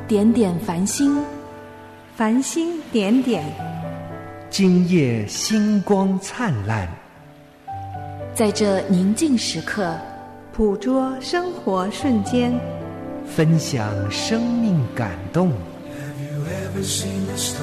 点点繁星， 繁星点点， 今夜星光灿烂。 在这宁静时刻， 捕捉生活瞬间， 分享生命感动。 Have you ever seen the star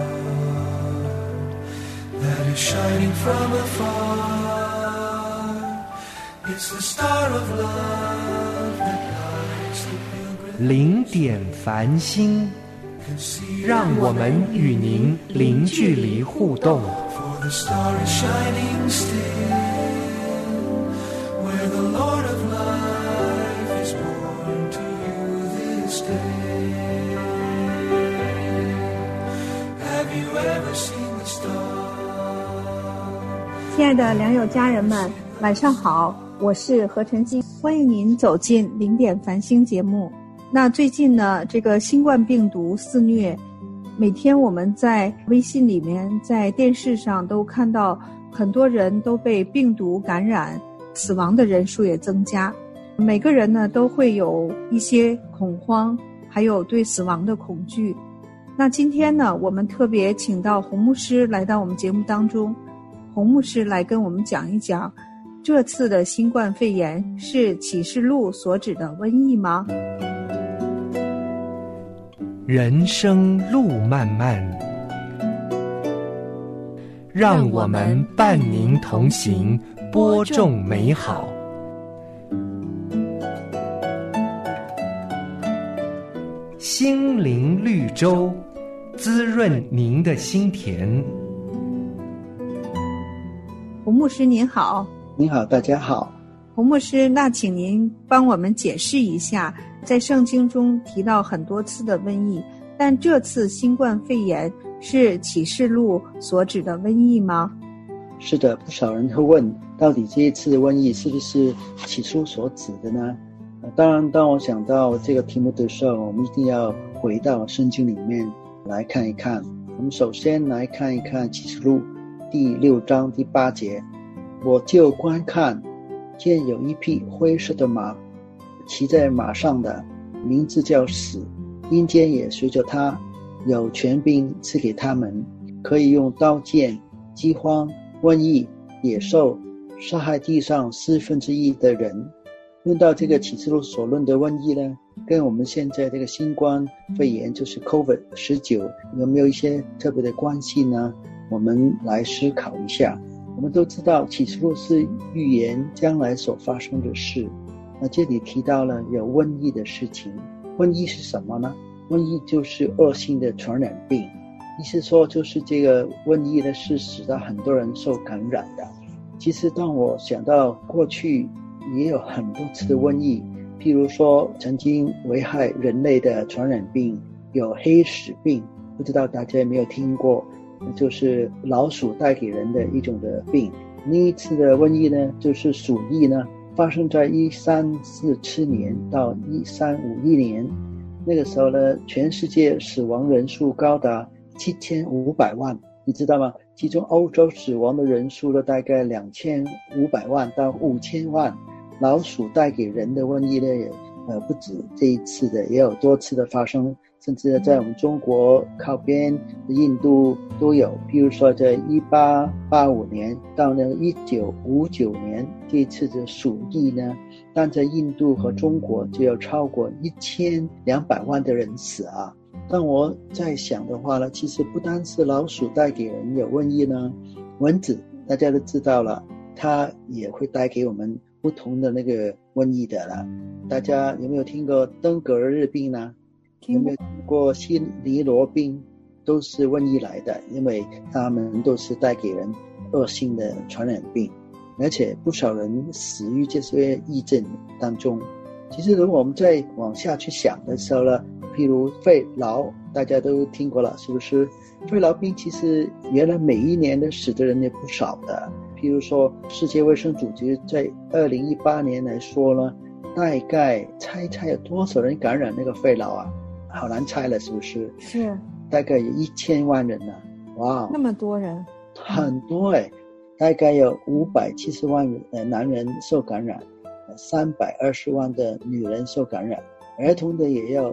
that is shining from afar? It's the star of love that lights the pilgrim. 零点繁星，让我们与您零距离互动。 For the star is shining still, where the Lord of life is born to you this day. Have you ever seen the star? 亲爱的良友家人们，晚上好，我是何晨曦，欢迎您走进零点繁星节目。那最近呢，这个新冠病毒肆虐，每天我们在微信里面，在电视上都看到很多人都被病毒感染，死亡的人数也增加。每个人呢都会有一些恐慌，还有对死亡的恐惧。那今天呢，我们特别请到洪牧师来到我们节目当中，洪牧师来跟我们讲一讲，这次的新冠肺炎是启示录所指的瘟疫吗？ 人生路漫漫，让我们伴您同行，播种美好。心灵绿洲，滋润您的心田。 洪牧师您好。 您好，大家好。 洪牧师，那请您帮我们解释一下，在圣经中提到很多次的瘟疫，但这次新冠肺炎是启示录所指的瘟疫吗？ 是的，不少人会问，到底这一次的瘟疫是不是启示录所指的呢？当然，当我想到这个题目的时候，我们一定要回到圣经里面来看一看。我们首先来看一看启示录第6章第8节，我就观看，见有一匹灰色的马，骑在马上的名字叫死，阴间也随着他，有权柄赐给他们，可以用刀剑、饥荒、瘟疫、野兽杀害地上1/4的人。论到这个启示录所论的瘟疫呢，跟我们现在这个新冠肺炎就是 COVID-19 有没有一些特别的关系呢？我们来思考一下。我们都知道启示录是预言将来所发生的事，那这里提到了有瘟疫的事情。瘟疫是什么呢？瘟疫就是恶性的传染病，意思说就是这个瘟疫呢是使到很多人受感染的。其实当我想到过去也有很多次的瘟疫，譬如说曾经危害人类的传染病有黑死病，不知道大家有没有听过，就是老鼠带给人的一种的病。另一次的瘟疫呢，就是鼠疫呢，发生在1347年到1351年，那个时候呢，全世界死亡人数高达7500万，你知道吗？其中欧洲死亡的人数呢，大概2500万到5000万。老鼠带给人的瘟疫呢，也不止这一次的，也有多次的发生，甚至在我们中国靠边的印度都有。比如说在1885年到那个1959年，这一次的鼠疫呢，但在印度和中国就有超过1200万的人死啊。但我在想的话呢，其实不单是老鼠带给人有瘟疫呢，蚊子大家都知道了，它也会带给我们不同的那个瘟疫的了。大家有没有听过登革热病呢？有没有听过西尼罗病？都是瘟疫来的，因为它们都是带给人恶性的传染病，而且不少人死于这些疫症当中。其实如果我们再往下去想的时候呢，譬如肺痨，大家都听过了，是不是？肺痨病其实原来每一年的死的人也不少的。譬如说世界卫生组织在2018年来说呢，大概猜有多少人感染那个肺痨啊？好难猜了，是不是？ 是， 大概有1000万人呢。哇， 那么多人， 很多大概有570万男人受感染，320万的女人受感染， 儿童的也要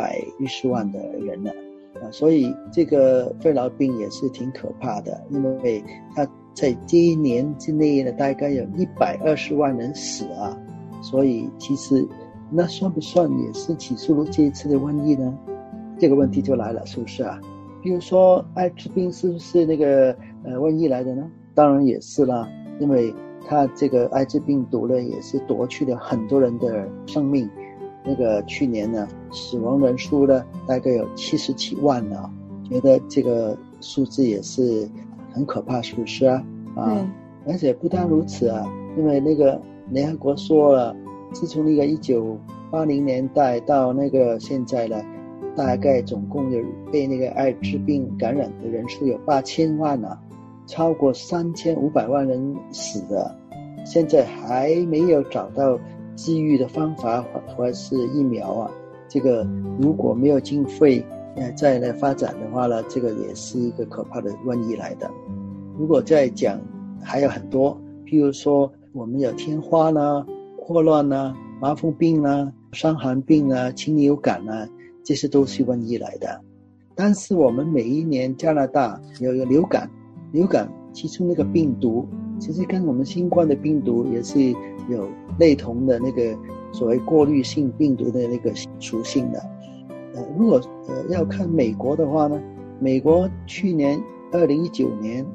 110万的人了所以这个肺痨病也是挺可怕的，因为它在这一年之内呢，大概有120万人死所以其实那算不算也是起诉了这一次的瘟疫呢？这个问题就来了，是不是比如说艾滋病是不是那个瘟疫来的呢？当然也是啦，因为它这个艾滋病毒呢也是夺去了很多人的生命。那个去年呢，死亡人数呢大概有77万觉得这个数字也是很可怕，是不是而且不但如此因为那个联合国说了，自从那个1980年代到那个现在呢，大概总共有被那个艾滋病感染的人数有8000万超过3500万人死的，现在还没有找到治愈的方法或者是疫苗这个如果没有经费再来发展的话呢，这个也是一个可怕的瘟疫来的。如果再讲还有很多，譬如说我们有天花啦、霍乱啦、麻风病啦、伤寒病啦、禽流感啦，这些都是瘟疫来的。但是我们每一年加拿大有一个流感其中那个病毒其实跟我们新冠的病毒也是有类同的那个所谓过滤性病毒的那个属性的。如果要看美国的话呢，美国去年2019年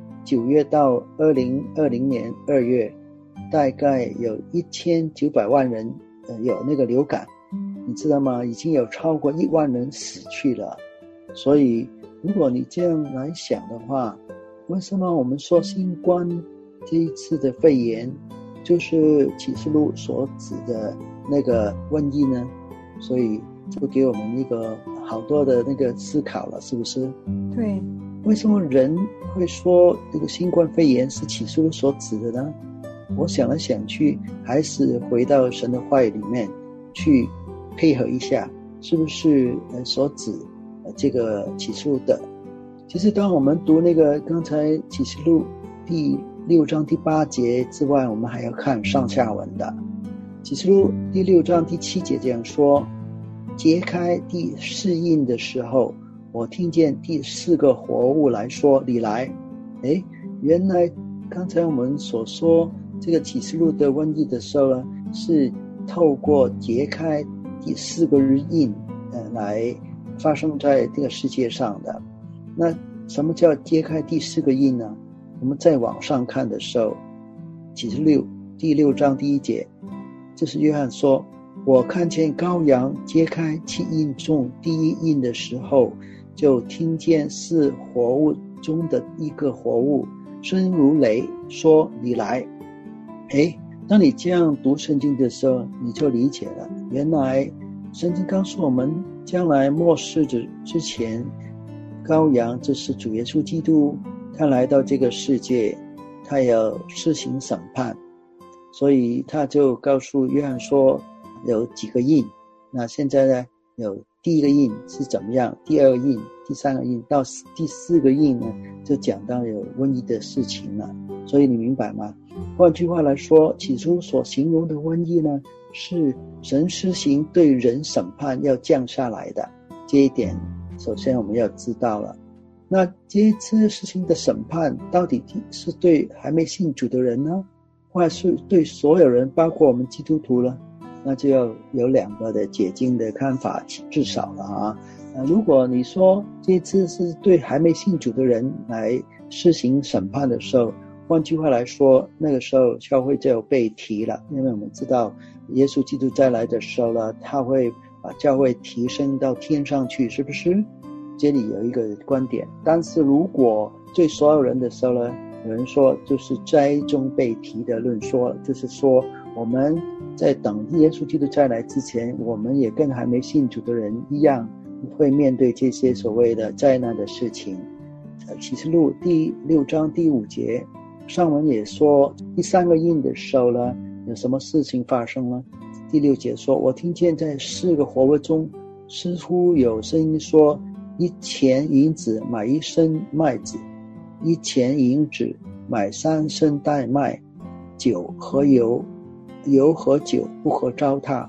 9月到2020年2月，大概有1900万人有那个流感，你知道吗？已经有超过1万人死去了。所以如果你这样来想的话，为什么我们说新冠这一次的肺炎就是启示录所指的那个瘟疫呢？所以就给我们一个好多的那个思考了，是不是？ 对。 为什么人会说这个新冠肺炎是启示录所指的呢？我想来想去，还是回到神的话语里面去配合一下，是不是所指这个启示录的。其实当我们读那个刚才启示录第6章第8节之外，我们还要看上下文的。启示录第6章第7节这样说，揭开第4印的时候，我听见第4个活物来说，你来。原来刚才我们所说这个启示录的瘟疫的时候呢，是透过揭开第4个印来发生在这个世界上的。那什么叫揭开第4个印呢？我们在网上看的时候，启示录第6章第1节，就是约翰说，我看见羔羊揭开7印中第1印的时候，就听见4活物中的一个活物声如雷，说你来。当你这样读圣经的时候，你就理解了，原来圣经告诉我们，将来末世之前，羔羊就是主耶稣基督，他来到这个世界，他要施行审判，所以他就告诉约翰说有几个印。那现在呢，有第1个印是怎么样，第2个印，第3个印，到第4个印呢，就讲到有瘟疫的事情了。所以你明白吗？换句话来说，起初所形容的瘟疫呢，是神施行对人审判要降下来的，这一点首先我们要知道了。那这一次施行的审判到底是对还没信主的人呢，或是对所有人，包括我们基督徒呢？那就要有2个的解经的看法，至少了如果你说这次是对还没信主的人来施行审判的时候，换句话来说，那个时候教会就被提了，因为我们知道耶稣基督再来的时候呢，他会把教会提升到天上去，是不是？这里有一个观点。但是如果对所有人的时候呢，有人说就是灾中被提的论说，就是说我们在等耶稣基督再来之前，我们也跟还没信主的人一样，会面对这些所谓的灾难的事情。启示录第6章第5节上文也说，第3个印的时候呢，有什么事情发生呢？第6节说，我听见在4个活物中似乎有声音说，1钱银子买1升麦子，1钱银子买3升袋麦，酒和油，油和酒不可糟蹋，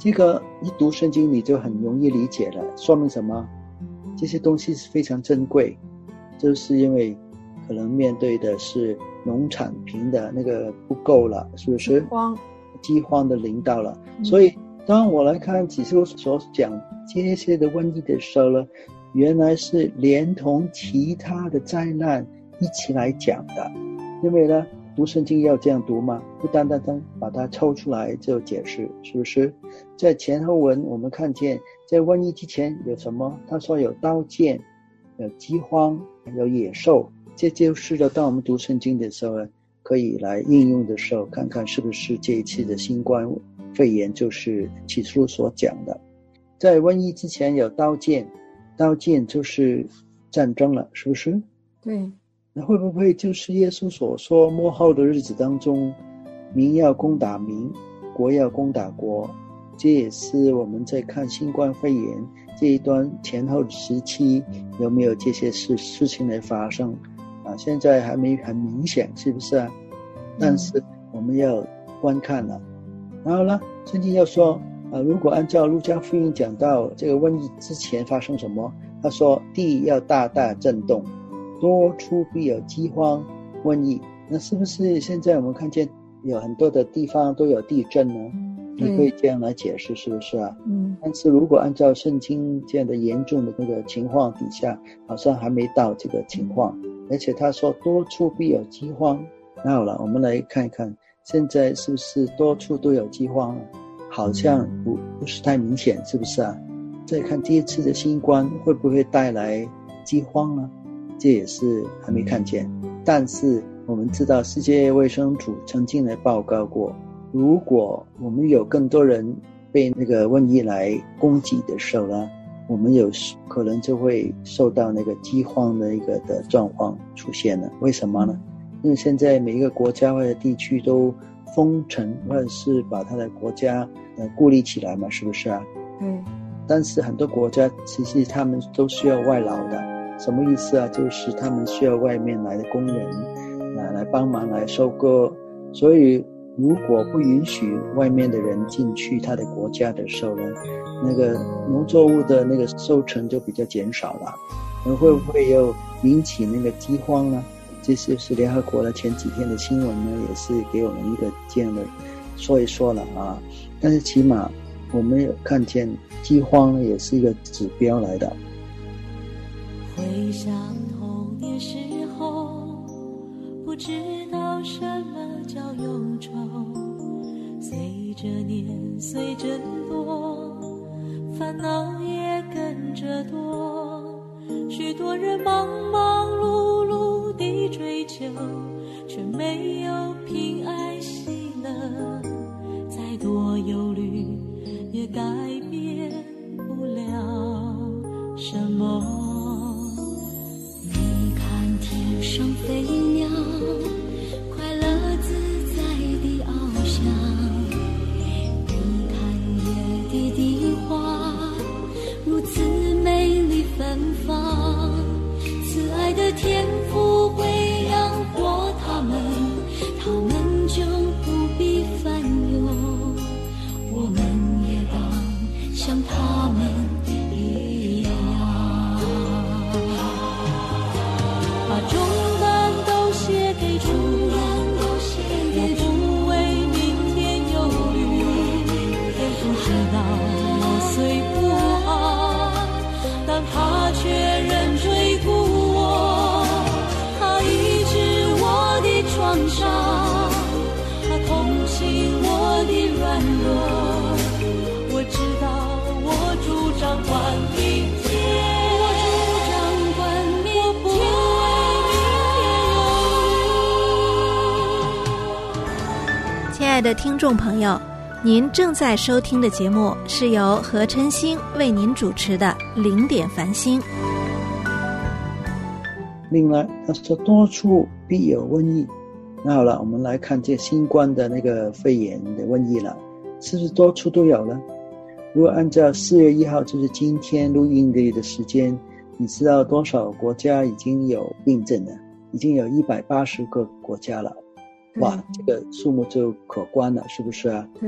这个一读圣经你就很容易理解了，说明什么？这些东西是非常珍贵，就是因为可能面对的是农产品的那个不够了，是不是？饥荒的临到了。所以当我来看启示录所讲这些的瘟疫的时候呢，原来是连同其他的灾难一起来讲的。因为呢，读圣经要这样读嘛，不单单把它抽出来就解释，是不是？在前后文我们看见在瘟疫之前有什么？他说有刀剑，有饥荒，有野兽，这就是当我们读圣经的时候可以来应用的时候，看看是不是这一次的新冠肺炎就是启示录所讲的。在瘟疫之前有刀剑，刀剑就是战争了，是不是？ 对。 那会不会就是耶稣所说末后的日子当中，民要攻打民，国要攻打国？这也是我们在看新冠肺炎这一段前后时期有没有这些事情来发生啊？现在还没很明显，是不是啊？但是我们要观看了。然后呢，圣经要说如果按照路加福音讲到这个瘟疫之前发生什么，他说地要大大震动，多处必有饥荒瘟疫。那是不是现在我们看见有很多的地方都有地震呢？你可以这样来解释，是不是啊？但是如果按照圣经这样的严重的那个情况底下，好像还没到这个情况。而且他说多处必有饥荒。那好了，我们来看一看现在是不是多处都有饥荒了？好像不是太明显，是不是啊？再看这一次的新冠会不会带来饥荒呢？这也是还没看见。但是我们知道世界卫生组曾经来报告过，如果我们有更多人被那个瘟疫来攻击的时候呢，我们有可能就会受到那个饥荒的一个的状况出现了。为什么呢？因为现在每一个国家或者地区都封城，或者是把他的国家孤立起来嘛，是不是啊？但是很多国家其实他们都需要外劳的。什么意思啊？就是他们需要外面来的工人来帮忙来收割。所以如果不允许外面的人进去他的国家的时候呢，那个农作物的那个收成就比较减少了。那会不会又引起那个饥荒呢？这就是联合国的前几天的新闻呢，也是给我们一个这样的说一说了啊。但是起码我们有看见饥荒呢，也是一个指标来的。 回想童年时候，不知道什么叫忧愁，随着年岁增多，烦恼也跟着多，许多人忙忙碌碌地追求，却没有平安喜乐，再多忧虑也改变不了什么。你看天上飞鸟，快乐自在地翱翔，你看野地的花如此美丽芬芳，慈爱的天父会养活他们，他们就不必烦忧，我们也当像他们一样，把重担都卸给主，也不为明天忧虑，天父知道我虽不好，但他却仍追顾我，他医治我的创伤，他同情我的软弱，我知道我主掌管明天，我主掌管明天，我不为明天忧虑。 亲爱的听众朋友，您正在收听的节目是由何晨星为您主持的零点繁星。 另外他说多处必有瘟疫。那好了，我们来看这新冠的那个肺炎的瘟疫了，是不是多处都有呢？如果按照4月1号就是今天录音的时间，你知道多少国家已经有病症了？已经有180个国家了。哇，这个数目就可观了，是不是啊？ 对。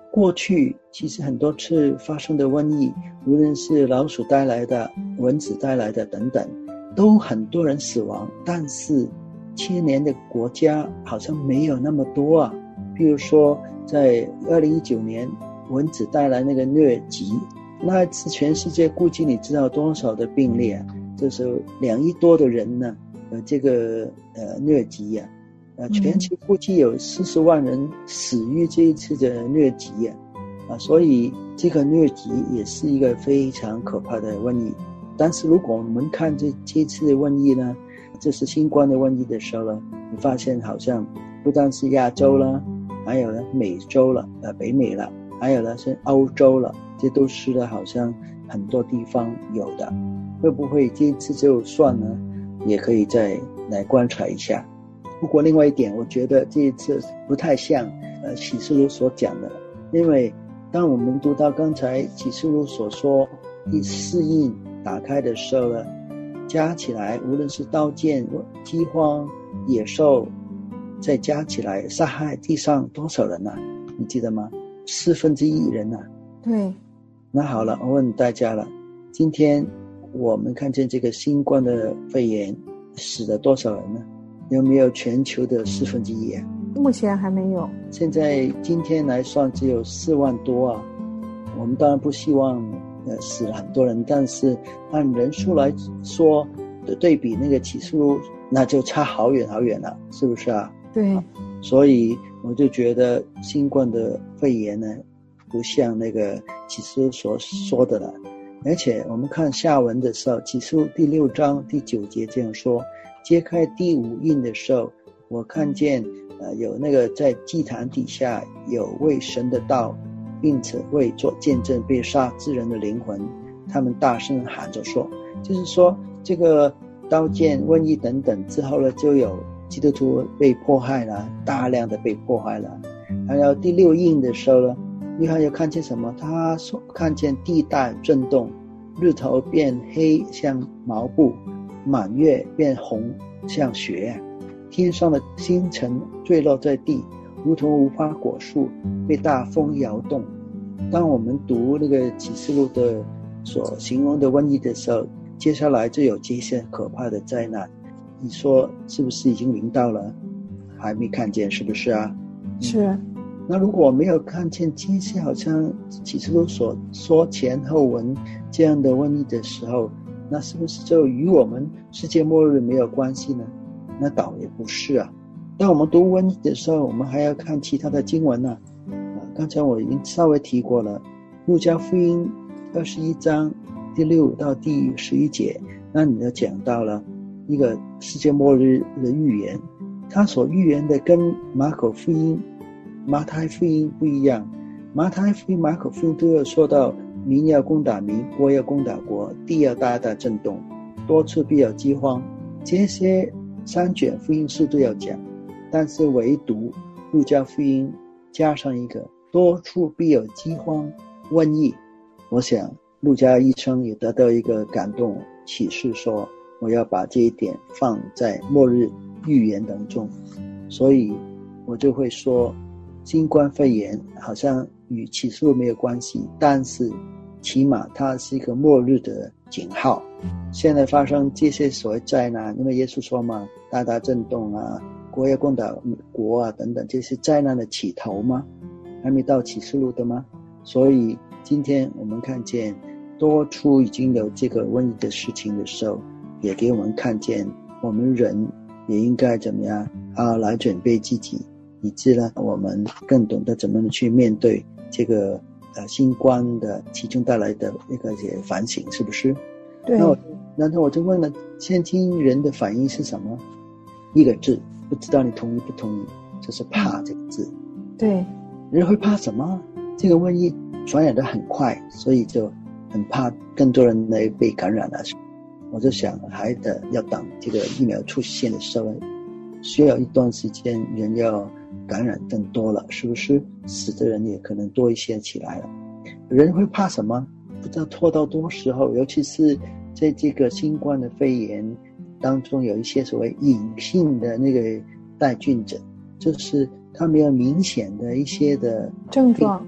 过去其实很多次发生的瘟疫，无论是老鼠带来的、蚊子带来的等等，都很多人死亡，但是牵连的国家好像没有那么多啊。比如说在2019年蚊子带来那个疟疾，那次全世界估计你知道多少的病例啊？就是2亿多的人呢，这个疟疾啊，全球估计有40万人死于这一次的疟疾啊，所以这个疟疾也是一个非常可怕的瘟疫。但是如果我们看这次的瘟疫呢，这是新冠的瘟疫的时候呢，你发现好像不但是亚洲了，还有呢美洲了，北美了，还有呢是欧洲了，这都是呢好像很多地方有的。会不会这一次就算呢？也可以再来观察一下。不过另外一点，我觉得这一次不太像启示录所讲的，因为当我们读到刚才启示录所说第4印打开的时候呢，加起来无论是刀剑、饥荒、野兽，再加起来杀害地上多少人啊？你记得吗？1/4人啊。 对。 那好了，我问大家了，今天我们看见这个新冠的肺炎死了多少人呢？有没有全球的1/4啊？ 目前还没有。现在今天来算只有4万多啊。我们当然不希望死了很多人，但是按人数来说的对比那个启示录，那就差好远好远了，是不是啊？ 对。 所以我就觉得新冠的肺炎呢，不像那个启示录所说的了。而且我们看下文的时候，启示录第6章第9节这样说：揭开第5印的时候，我看见有那个在祭坛底下有为神的道，并且为做见证被杀之人的灵魂，他们大声喊着说，就是说这个刀剑、瘟疫等等之后呢，就有基督徒被迫害了，大量的被迫害了。还有第6印的时候呢，约翰又看见什么？他说看见地带震动，日头变黑像毛布，满月变红像雪，天上的星辰坠落在地，如同无花果树被大风摇动。当我们读那个启示录的所形容的瘟疫的时候，接下来就有这些可怕的灾难，你说是不是已经临到了？还没看见，是不是啊？ 是。 那如果没有看见这些好像启示录所说前后文这样的瘟疫的时候，那是不是就与我们世界末日没有关系呢？那倒也不是啊。当我们读瘟疫的时候，我们还要看其他的经文啊。刚才我已经稍微提过了，路加福音21章第6到第11节，那你就讲到了一个世界末日的预言，他所预言的跟马可福音、马太福音不一样。马太福音、马可福音都有说到民要攻打民，国要攻打国，地要大大震动，多处必有饥荒，这些3卷福音书都要讲。但是唯独路加福音加上一个多处必有饥荒、瘟疫。我想路加医生也得到一个感动启示，说我要把这一点放在末日预言当中。所以我就会说新冠肺炎好像与启示录没有关系，但是起码它是一个末日的警号。现在发生这些所谓灾难，因为耶稣说嘛，大大震动啊，国要攻打国啊等等，这是灾难的起头吗？还没到启示录的吗？所以今天我们看见多处已经有这个瘟疫的事情的时候，也给我们看见我们人也应该怎么样来准备自己，以致呢我们更懂得怎么去面对这个新冠的其中带来的一个反省，是不是？ 对。 然后我就问了，现今人的反应是什么？一个字，不知道你同意不同意，就是怕这个字。 对。 人会怕什么？这个瘟疫传染得很快，所以就很怕更多人来被感染了。我就想还得要等这个疫苗出现的时候，需要一段时间，人要感染更多了，是不是？死的人也可能多一些起来了。人会怕什么？不知道拖到多时候，尤其是在这个新冠的肺炎当中，有一些所谓隐性的那个带菌者，就是他没有明显的一些的症状，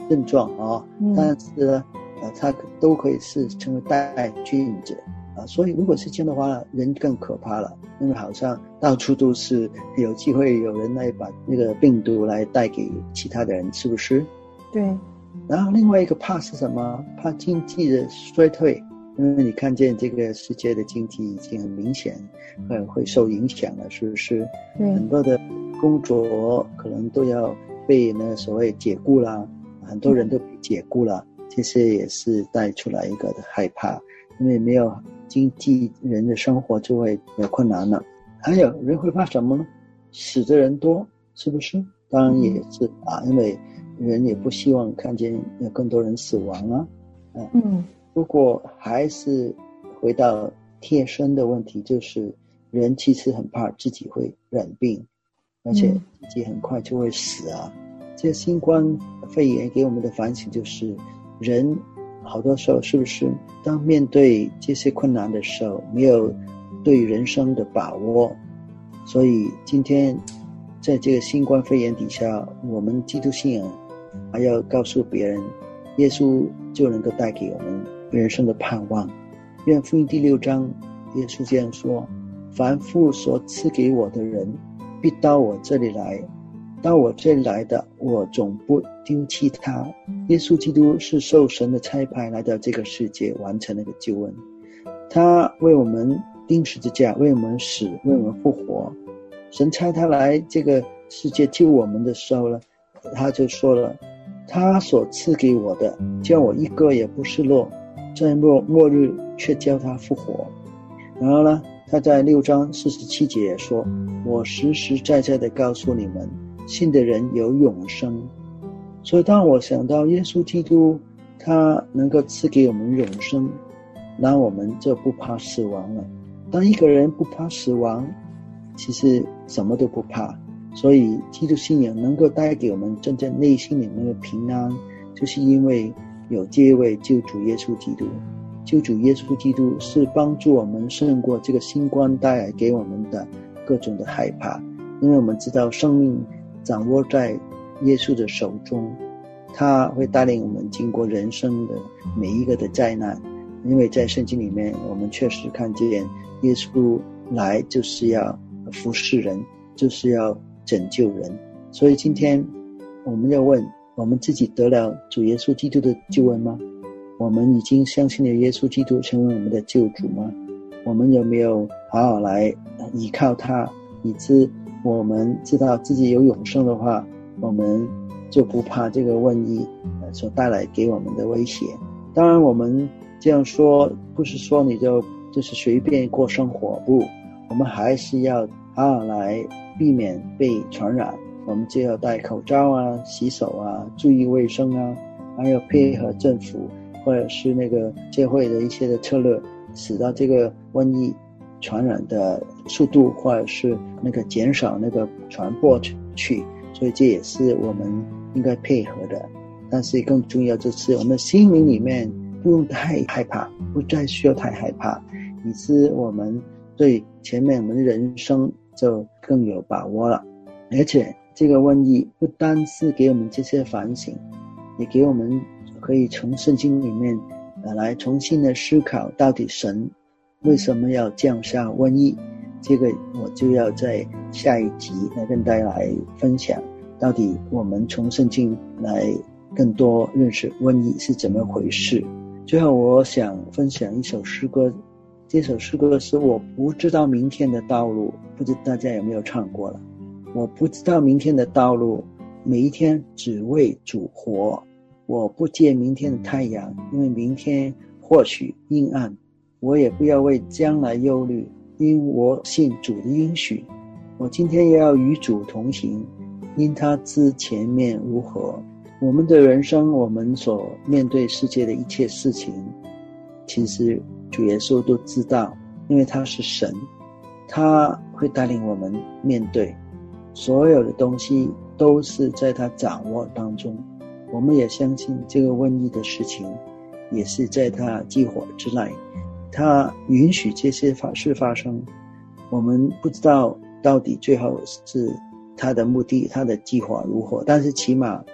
症状啊，但是呢它都可以是成为带菌者啊，所以如果是这样的话，人更可怕了，因为好像到处都是有机会有人来把那个病毒来带给其他的人，是不是？ 对。 然后另外一个怕是什么？怕经济的衰退，因为你看见这个世界的经济已经很明显会受影响了，是不是？对。很多的工作可能都要被那所谓解雇啦，很多人都被解雇了，这些也是带出来一个的害怕，因为没有经济，人的生活就会有困难了。还有人会怕什么呢？死的人多，是不是？当然也是啊，因为人也不希望看见有更多人死亡啊。不过还是回到贴身的问题，就是人其实很怕自己会染病，而且自己很快就会死啊。这新冠肺炎给我们的反省就是，人好多时候是不是当面对这些困难的时候，没有对人生的把握。所以今天在这个新冠肺炎底下，我们基督信仰还要告诉别人，耶稣就能够带给我们人生的盼望。愿福音第6章耶稣这样说，凡父所赐给我的人必到我这里来，到我这里来的，我总不丢弃他。耶稣基督是受神的差派来到这个世界，完成那个救恩。他为我们钉十字架，为我们死，为我们复活。神差他来这个世界救我们的时候呢，他就说了，他所赐给我的，叫我一个也不失落，在末日却叫他复活。然后呢，他在6章47节也说，我实实在在的告诉你们，信的人有永生。所以当我想到耶稣基督他能够赐给我们永生，那我们就不怕死亡了。当一个人不怕死亡，其实什么都不怕。所以基督信仰能够带给我们真正内心里面的平安，就是因为有这位救主耶稣基督。救主耶稣基督是帮助我们胜过这个新冠带来给我们的各种的害怕，因为我们知道生命掌握在耶稣的手中，他会带领我们经过人生的每一个的灾难。因为在圣经里面我们确实看见耶稣来就是要服侍人，就是要拯救人。所以今天我们要问，我们自己得了主耶稣基督的救恩吗？我们已经相信了耶稣基督成为我们的救主吗？我们有没有好好来依靠他，以致我们知道自己有永生的话，我们就不怕这个瘟疫所带来给我们的威胁。当然我们这样说不是说你就是随便过生活，不，我们还是要好好来避免被传染。我们就要戴口罩啊，洗手啊，注意卫生啊，还要配合政府或者是那个社会的一些的策略，使到这个瘟疫传染的速度或者是那个减少那个传播去。所以这也是我们应该配合的。但是更重要就是我们的心灵里面不用太害怕，不再需要太害怕，以致我们对前面我们的人生就更有把握了。而且这个瘟疫不单是给我们这些反省，也给我们可以从圣经里面来重新的思考，到底神为什么要降下瘟疫。这个我就要在下一集来跟大家来分享，到底我们从圣经来更多认识瘟疫是怎么回事。最后我想分享一首诗歌，这首诗歌是我不知道明天的道路，不知道大家有没有唱过了。我不知道明天的道路，每一天只为主活。我不借明天的太阳，因为明天或许阴暗。我也不要为将来忧虑，因我信主的应许。我今天也要与主同行，因他知前面如何。我们的人生，我们所面对世界的一切事情，其实主耶稣都知道，因为他是神，他会带领我们面对所有的东西，都是在他掌握当中。我们也相信这个瘟疫的事情也是在他计划之内，他允许这些事发生。我们不知道到底最后是他的目的，他的计划如何，但是起码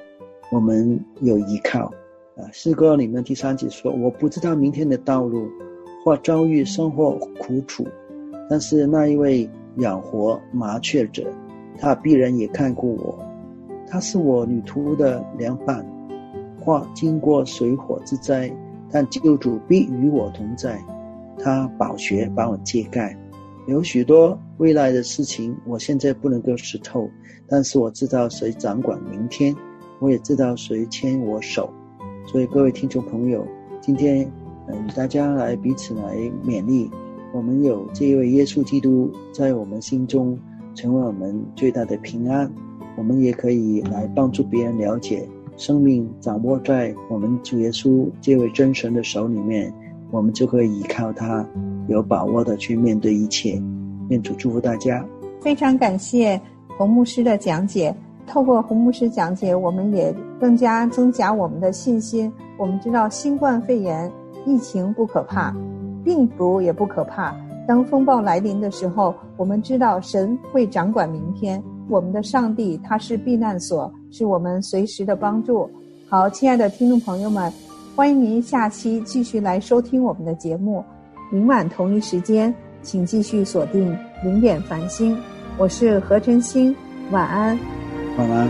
我们有依靠。诗歌里面第3节说，我不知道明天的道路，或遭遇生活苦楚，但是那一位养活麻雀者，他必然也看顾我。他是我旅途的良伴，或经过水火之灾，但救主必与我同在。他宝血把我遮盖。有许多未来的事情我现在不能够识透，但是我知道谁掌管明天，我也知道谁牵我手。所以各位听众朋友，今天与大家来彼此来勉励，我们有这一位耶稣基督在我们心中成为我们最大的平安，我们也可以来帮助别人了解生命掌握在我们主耶稣这位真神的手里面，我们就可以依靠他，有把握的去面对一切。愿主祝福大家。 非常感谢洪牧师的讲解，透过洪牧师讲解，我们也更加增加我们的信心。我们知道新冠肺炎疫情不可怕，病毒也不可怕，当风暴来临的时候，我们知道神会掌管明天，我们的上帝他是避难所，是我们随时的帮助。好，亲爱的听众朋友们，欢迎您下期继续来收听我们的节目，明晚同一时间请继续锁定0点繁星。我是何晨星，晚安。 晚安。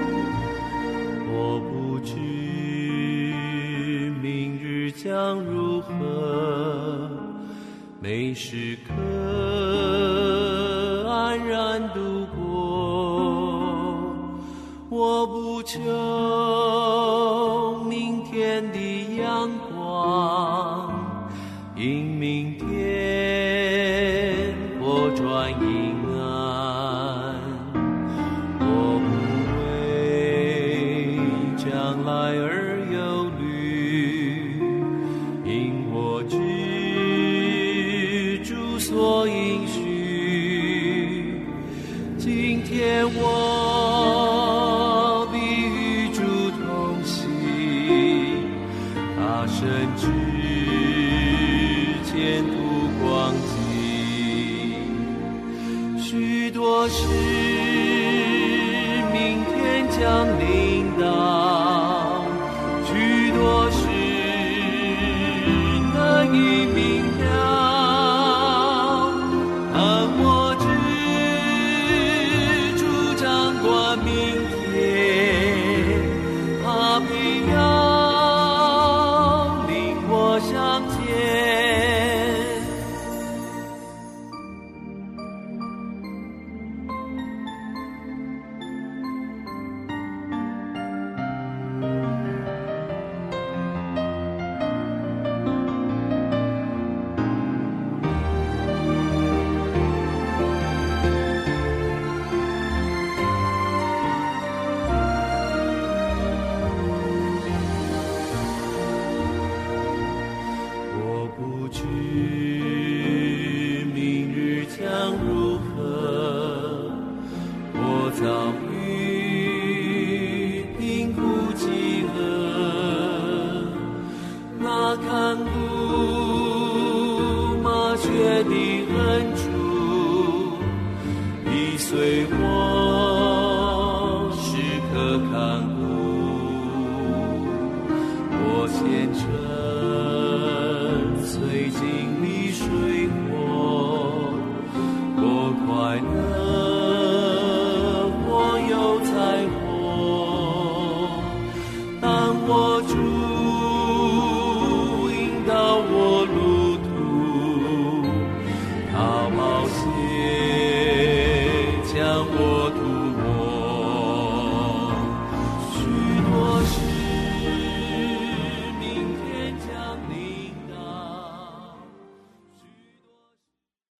我不知明日将如何，每时刻安然度过。我不求明天的阳光，因明天我转阴暗。我不为将来而忧虑，因我知主所应许。今天我必与主同行，他深知前途光景。许多事明天将临到，许多事难以明了，但我知主掌管明天，他必要领我向前。前程随经历水